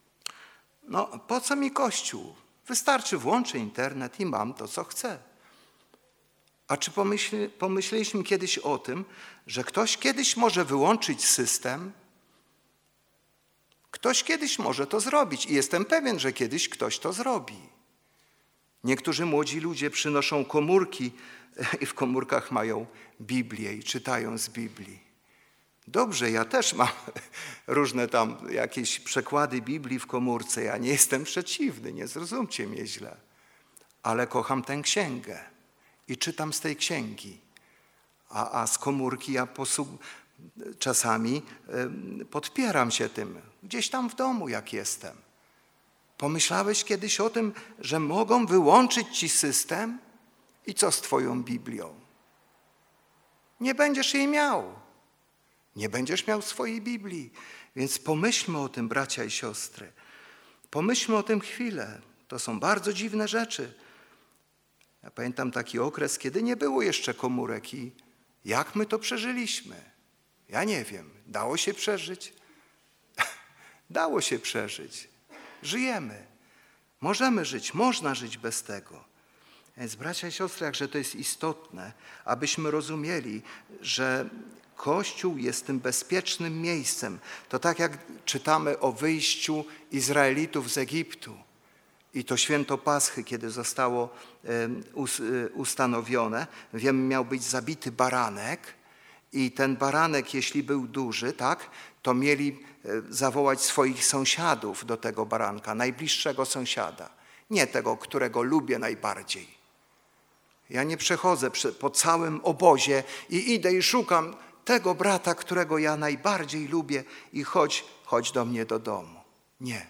no po co mi Kościół? Wystarczy włączę internet i mam to, co chcę. A czy pomyśleliśmy kiedyś o tym, że ktoś kiedyś może wyłączyć system? Ktoś kiedyś może to zrobić i jestem pewien, że kiedyś ktoś to zrobi. Niektórzy młodzi ludzie przynoszą komórki i w komórkach mają Biblię i czytają z Biblii. Dobrze, ja też mam różne tam jakieś przekłady Biblii w komórce. Ja nie jestem przeciwny, nie zrozumcie mnie źle. Ale kocham tę księgę i czytam z tej księgi. A z komórki ja czasami podpieram się tym. Gdzieś tam w domu jak jestem. Pomyślałeś kiedyś o tym, że mogą wyłączyć ci system? I co z twoją Biblią? Nie będziesz jej miał. Nie będziesz miał swojej Biblii. Więc pomyślmy o tym, bracia i siostry. Pomyślmy o tym chwilę. To są bardzo dziwne rzeczy. Ja pamiętam taki okres, kiedy nie było jeszcze komórek i jak my to przeżyliśmy? Ja nie wiem. Dało się przeżyć? Dało się przeżyć. Żyjemy. Możemy żyć, można żyć bez tego. Więc bracia i siostry, jakże to jest istotne, abyśmy rozumieli, że Kościół jest tym bezpiecznym miejscem. To tak jak czytamy o wyjściu Izraelitów z Egiptu i to święto Paschy, kiedy zostało ustanowione. Wiemy, miał być zabity baranek i ten baranek, jeśli był duży, tak, to mieli zawołać swoich sąsiadów do tego baranka, najbliższego sąsiada. Nie tego, którego lubię najbardziej. Ja nie przechodzę po całym obozie i idę i szukam tego brata, którego ja najbardziej lubię i chodź do mnie do domu. Nie.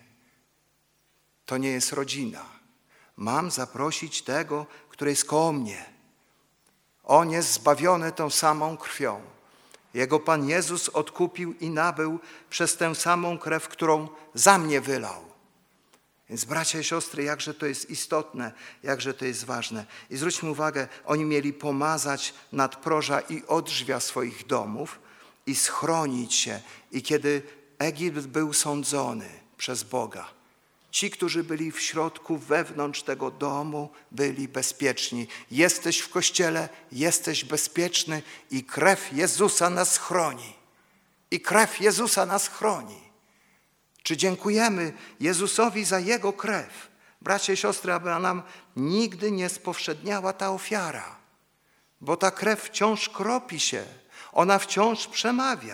To nie jest rodzina. Mam zaprosić tego, który jest koło mnie. On jest zbawiony tą samą krwią. Jego Pan Jezus odkupił i nabył przez tę samą krew, którą za mnie wylał. Więc bracia i siostry, jakże to jest istotne, jakże to jest ważne. I zwróćmy uwagę, oni mieli pomazać nadproża i odrzwia swoich domów i schronić się. I kiedy Egipt był sądzony przez Boga, ci, którzy byli w środku, wewnątrz tego domu, byli bezpieczni. Jesteś w Kościele, jesteś bezpieczny i krew Jezusa nas chroni. I krew Jezusa nas chroni. Czy dziękujemy Jezusowi za Jego krew? Bracia i siostry, aby nam nigdy nie spowszedniała ta ofiara, bo ta krew wciąż kropi się, ona wciąż przemawia,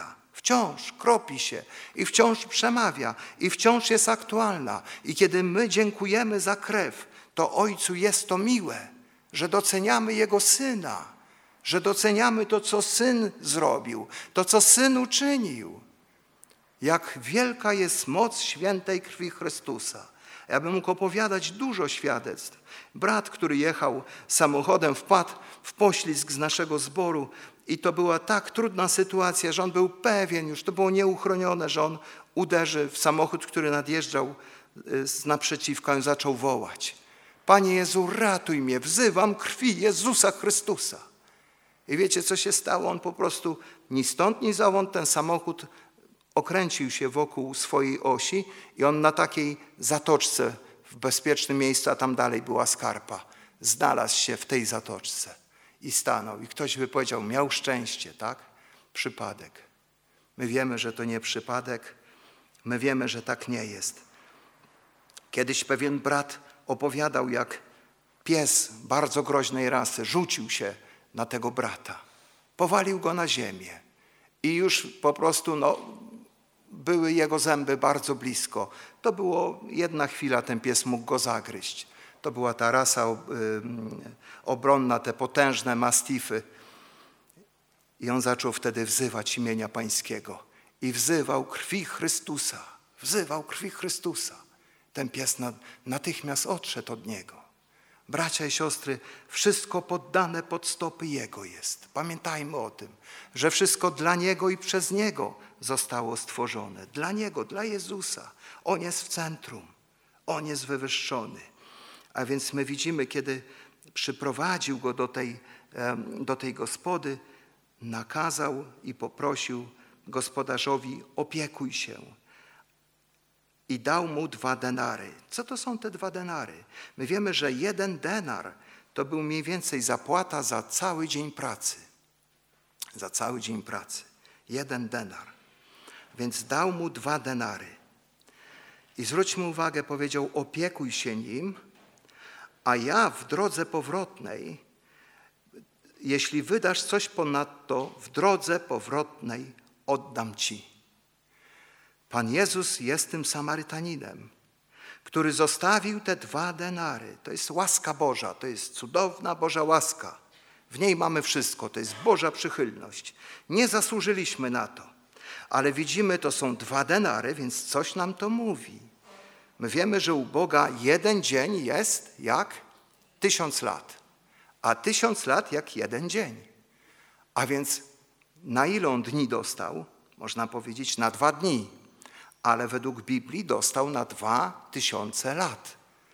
wciąż kropi się i wciąż przemawia i wciąż jest aktualna. I kiedy my dziękujemy za krew, to Ojcu jest to miłe, że doceniamy Jego Syna, że doceniamy to, co Syn zrobił, to, co Syn uczynił. Jak wielka jest moc świętej krwi Chrystusa. Ja bym mógł opowiadać dużo świadectw. Brat, który jechał samochodem, wpadł w poślizg z naszego zboru i to była tak trudna sytuacja, że on był pewien, już to było nieuchronione, że on uderzy w samochód, który nadjeżdżał z naprzeciwka i zaczął wołać: Panie Jezu, ratuj mnie, wzywam krwi Jezusa Chrystusa. I wiecie, co się stało? On po prostu ni stąd, ni zowąd ten samochód okręcił się wokół swojej osi i on na takiej zatoczce w bezpiecznym miejscu, a tam dalej była skarpa, znalazł się w tej zatoczce i stanął. I ktoś by powiedział, miał szczęście, tak? Przypadek. My wiemy, że to nie przypadek. My wiemy, że tak nie jest. Kiedyś pewien brat opowiadał, jak pies bardzo groźnej rasy rzucił się na tego brata. Powalił go na ziemię i już po prostu były jego zęby bardzo blisko. To było jedna chwila, ten pies mógł go zagryźć. To była ta rasa obronna, te potężne mastify. I on zaczął wtedy wzywać imienia Pańskiego. I wzywał krwi Chrystusa. Wzywał krwi Chrystusa. Ten pies natychmiast odszedł od niego. Bracia i siostry, wszystko poddane pod stopy Jego jest. Pamiętajmy o tym, że wszystko dla Niego i przez Niego zostało stworzone. Dla Niego, dla Jezusa. On jest w centrum. On jest wywyższony. A więc my widzimy, kiedy przyprowadził go do tej gospody, nakazał i poprosił gospodarzowi: opiekuj się. I dał mu 2 denary. Co to są te 2 denary? My wiemy, że 1 denar to był mniej więcej zapłata za cały dzień pracy. Za cały dzień pracy. 1 denar. Więc dał mu 2 denary. I zwróćmy uwagę, powiedział: opiekuj się nim, a ja w drodze powrotnej, jeśli wydasz coś ponadto, w drodze powrotnej oddam ci. Pan Jezus jest tym Samarytaninem, który zostawił te 2 denary. To jest łaska Boża, to jest cudowna Boża łaska. W niej mamy wszystko, to jest Boża przychylność. Nie zasłużyliśmy na to, ale widzimy, to są 2 denary, więc coś nam to mówi. My wiemy, że u Boga 1 dzień jest jak 1000 lat, a 1000 lat jak 1 dzień. A więc na ile on dni dostał? Można powiedzieć na 2 dni. Ale według Biblii dostał na 2000 lat.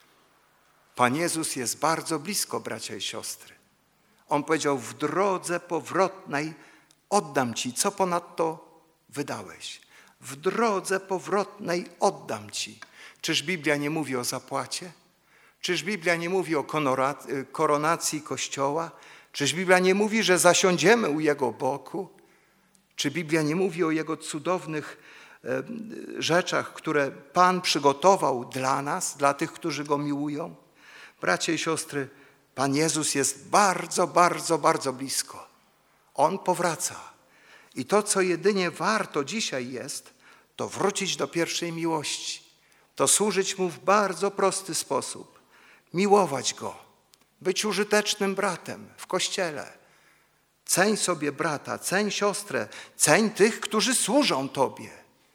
Pan Jezus jest bardzo blisko, bracia i siostry. On powiedział: w drodze powrotnej oddam ci, co ponadto wydałeś. W drodze powrotnej oddam ci. Czyż Biblia nie mówi o zapłacie? Czyż Biblia nie mówi o koronacji Kościoła? Czyż Biblia nie mówi, że zasiądziemy u Jego boku? Czy Biblia nie mówi o Jego cudownych rzeczach, które Pan przygotował dla nas, dla tych, którzy Go miłują? Bracia i siostry, Pan Jezus jest bardzo, bardzo, bardzo blisko. On powraca. I to, co jedynie warto dzisiaj jest, to wrócić do pierwszej miłości. To służyć Mu w bardzo prosty sposób. Miłować Go. Być użytecznym bratem w Kościele. Ceń sobie brata, ceń siostrę, ceń tych, którzy służą Tobie.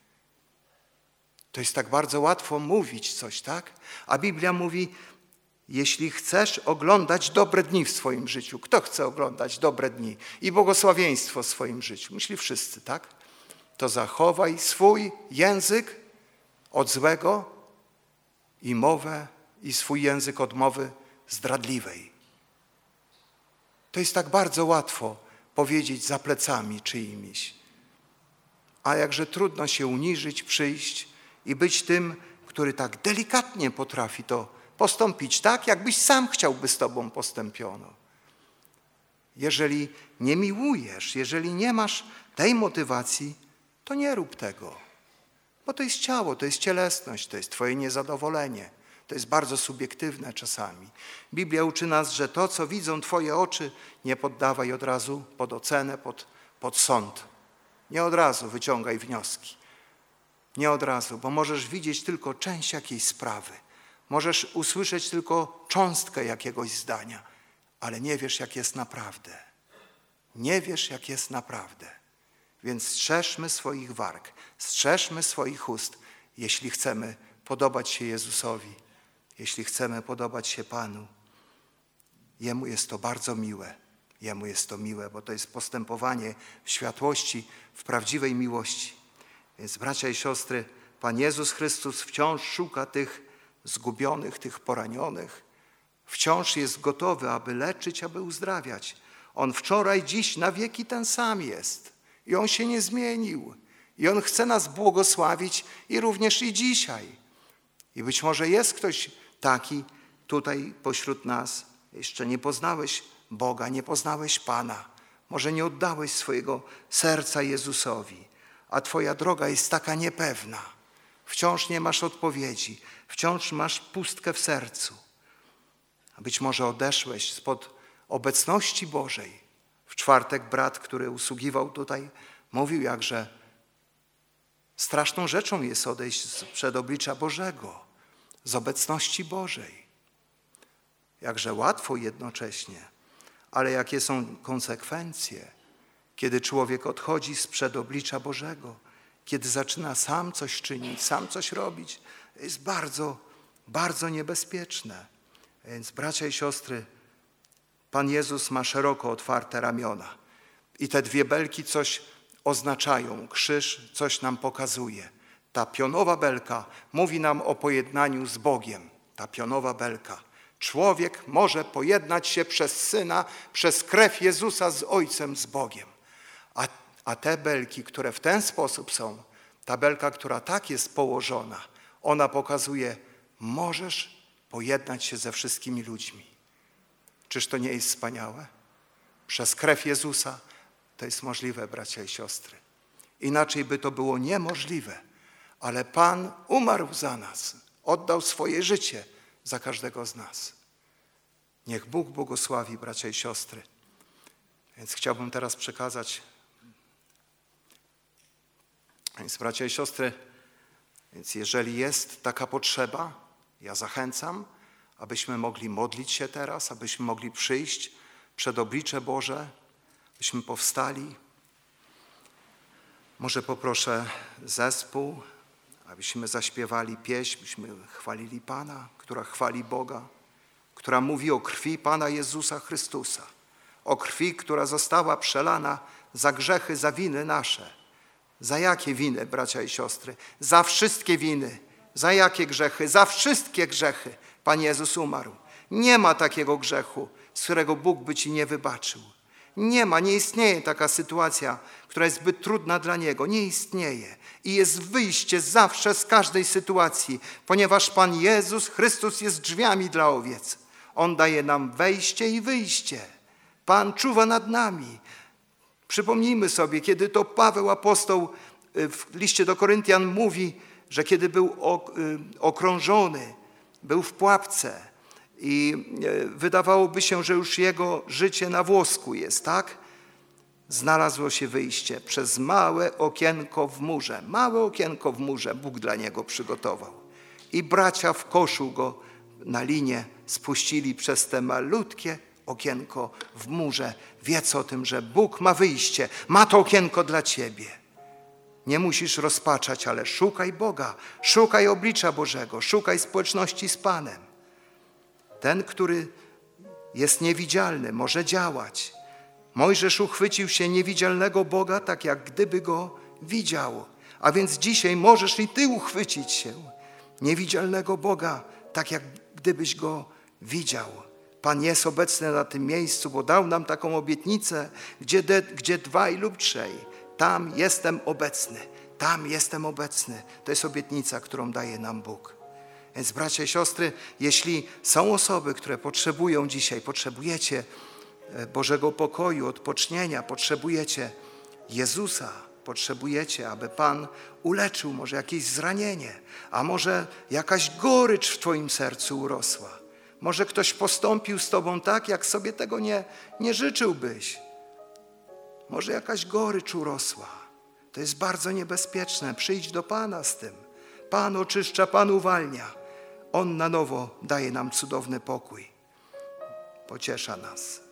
To jest tak bardzo łatwo mówić coś, tak? A Biblia mówi: jeśli chcesz oglądać dobre dni w swoim życiu. Kto chce oglądać dobre dni i błogosławieństwo w swoim życiu? Myśli wszyscy, tak? To zachowaj swój język od złego i mowę i swój język od mowy zdradliwej. To jest tak bardzo łatwo powiedzieć za plecami czyimiś. A jakże trudno się uniżyć, przyjść i być tym, który tak delikatnie potrafi to postąpić tak, jakbyś sam chciał, by z tobą postąpiono. Jeżeli nie miłujesz, jeżeli nie masz tej motywacji, to nie rób tego. Bo to jest ciało, to jest cielesność, to jest twoje niezadowolenie. To jest bardzo subiektywne czasami. Biblia uczy nas, że to, co widzą twoje oczy, nie poddawaj od razu pod ocenę, pod sąd. Nie od razu wyciągaj wnioski. Nie od razu, bo możesz widzieć tylko część jakiejś sprawy. Możesz usłyszeć tylko cząstkę jakiegoś zdania, ale nie wiesz, jak jest naprawdę. Nie wiesz, jak jest naprawdę. Więc strzeżmy swoich warg, strzeżmy swoich ust, jeśli chcemy podobać się Jezusowi, jeśli chcemy podobać się Panu. Jemu jest to bardzo miłe. Jemu jest to miłe, bo to jest postępowanie w światłości, w prawdziwej miłości. Więc bracia i siostry, Pan Jezus Chrystus wciąż szuka tych zgubionych, tych poranionych. Wciąż jest gotowy, aby leczyć, aby uzdrawiać. On wczoraj, dziś, na wieki ten sam jest. I On się nie zmienił. I On chce nas błogosławić i również i dzisiaj. I być może jest ktoś taki tutaj pośród nas. Jeszcze nie poznałeś Boga, nie poznałeś Pana. Może nie oddałeś swojego serca Jezusowi, a twoja droga jest taka niepewna. Wciąż nie masz odpowiedzi, wciąż masz pustkę w sercu. A być może odeszłeś spod obecności Bożej. W czwartek brat, który usługiwał tutaj, mówił, jakże straszną rzeczą jest odejść przed oblicza Bożego, z obecności Bożej. Jakże łatwo jednocześnie, ale jakie są konsekwencje, kiedy człowiek odchodzi sprzed oblicza Bożego, kiedy zaczyna sam coś czynić, sam coś robić. To jest bardzo, bardzo niebezpieczne. Więc bracia i siostry, Pan Jezus ma szeroko otwarte ramiona. I te dwie belki coś oznaczają. Krzyż coś nam pokazuje. Ta pionowa belka mówi nam o pojednaniu z Bogiem. Ta pionowa belka. Człowiek może pojednać się przez Syna, przez krew Jezusa z Ojcem, z Bogiem. A te belki, które w ten sposób są, ta belka, która tak jest położona, ona pokazuje, możesz pojednać się ze wszystkimi ludźmi. Czyż to nie jest wspaniałe? Przez krew Jezusa to jest możliwe, bracia i siostry. Inaczej by to było niemożliwe, ale Pan umarł za nas, oddał swoje życie za każdego z nas. Niech Bóg błogosławi, bracia i siostry. Więc chciałbym teraz przekazać. Więc bracia i siostry, więc jeżeli jest taka potrzeba, ja zachęcam, abyśmy mogli modlić się teraz, abyśmy mogli przyjść przed oblicze Boże, abyśmy powstali. Może poproszę zespół, abyśmy zaśpiewali pieśń, byśmy chwalili Pana, która chwali Boga, która mówi o krwi Pana Jezusa Chrystusa, o krwi, która została przelana za grzechy, za winy nasze. Za jakie winy, bracia i siostry? Za wszystkie winy. Za jakie grzechy? Za wszystkie grzechy Pan Jezus umarł. Nie ma takiego grzechu, z którego Bóg by ci nie wybaczył. Nie istnieje taka sytuacja, która jest zbyt trudna dla Niego. Nie istnieje. I jest wyjście zawsze z każdej sytuacji, ponieważ Pan Jezus Chrystus jest drzwiami dla owiec. On daje nam wejście i wyjście. Pan czuwa nad nami. Przypomnijmy sobie, kiedy to Paweł apostoł w liście do Koryntian mówi, że kiedy był okrążony, był w pułapce i wydawałoby się, że już jego życie na włosku jest, tak? Znalazło się wyjście przez małe okienko w murze. Małe okienko w murze Bóg dla niego przygotował. I bracia w koszu go na linię spuścili przez te malutkie okienko w murze. Wiedz o tym, że Bóg ma wyjście, ma to okienko dla ciebie. Nie musisz rozpaczać, ale szukaj Boga, szukaj oblicza Bożego, szukaj społeczności z Panem. Ten, który jest niewidzialny, może działać. Mojżesz uchwycił się niewidzialnego Boga, tak jak gdyby go widział. A więc dzisiaj możesz i ty uchwycić się niewidzialnego Boga, tak jak gdybyś go widział. Pan jest obecny na tym miejscu, bo dał nam taką obietnicę, gdzie dwaj lub trzej, tam jestem obecny, tam jestem obecny. To jest obietnica, którą daje nam Bóg. Więc bracia i siostry, jeśli są osoby, które potrzebują dzisiaj, potrzebujecie Bożego pokoju, odpocznienia, potrzebujecie Jezusa, potrzebujecie, aby Pan uleczył może jakieś zranienie, a może jakaś gorycz w twoim sercu urosła. Może ktoś postąpił z tobą tak, jak sobie tego nie życzyłbyś. Może jakaś gorycz urosła. To jest bardzo niebezpieczne. Przyjdź do Pana z tym. Pan oczyszcza, Pan uwalnia. On na nowo daje nam cudowny pokój. Pociesza nas.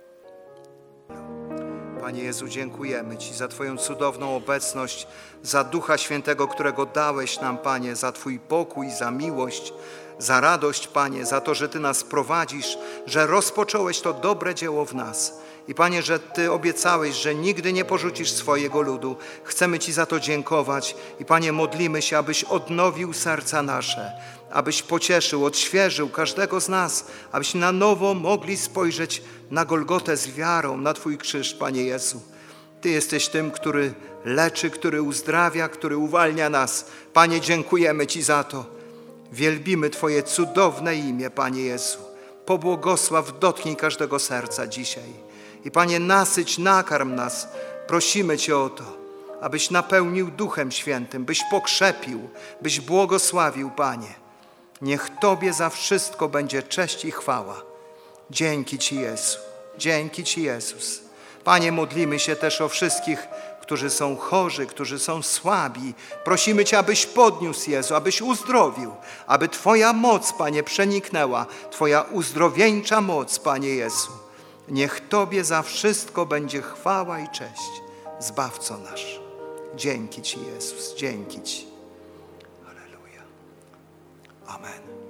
Panie Jezu, dziękujemy Ci za Twoją cudowną obecność, za Ducha Świętego, którego dałeś nam, Panie, za Twój pokój, za miłość, za radość, Panie, za to, że Ty nas prowadzisz, że rozpocząłeś to dobre dzieło w nas. I Panie, że Ty obiecałeś, że nigdy nie porzucisz swojego ludu. Chcemy Ci za to dziękować i Panie, modlimy się, abyś odnowił serca nasze, abyś pocieszył, odświeżył każdego z nas, abyśmy na nowo mogli spojrzeć na Golgotę z wiarą, na Twój krzyż, Panie Jezu. Ty jesteś tym, który leczy, który uzdrawia, który uwalnia nas. Panie, dziękujemy Ci za to. Wielbimy Twoje cudowne imię, Panie Jezu. Pobłogosław, dotknij każdego serca dzisiaj. I Panie, nasyć, nakarm nas. Prosimy Cię o to, abyś napełnił Duchem Świętym, byś pokrzepił, byś błogosławił, Panie. Niech Tobie za wszystko będzie cześć i chwała. Dzięki Ci, Jezu. Dzięki Ci, Jezus. Panie, modlimy się też o wszystkich, którzy są chorzy, którzy są słabi. Prosimy Cię, abyś podniósł, Jezu, abyś uzdrowił, aby Twoja moc, Panie, przeniknęła, Twoja uzdrowieńcza moc, Panie Jezu. Niech Tobie za wszystko będzie chwała i cześć, Zbawco nasz. Dzięki Ci, Jezus, dzięki Ci. Halleluja. Amen.